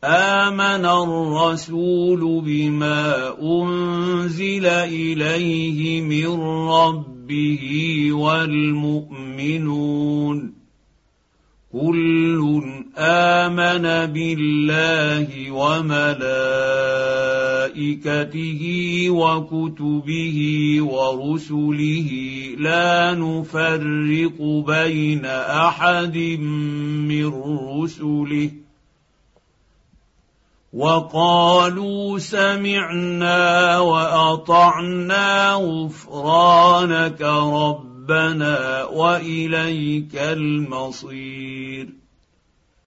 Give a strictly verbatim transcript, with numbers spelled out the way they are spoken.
آمن الرسول بما أنزل إليه من ربه والمؤمنون كل آمن بالله وملائكته وكتبه ورسله لا نفرق بين أحد من رسله وقالوا سمعنا وأطعنا غفرانك ربنا وإليك المصير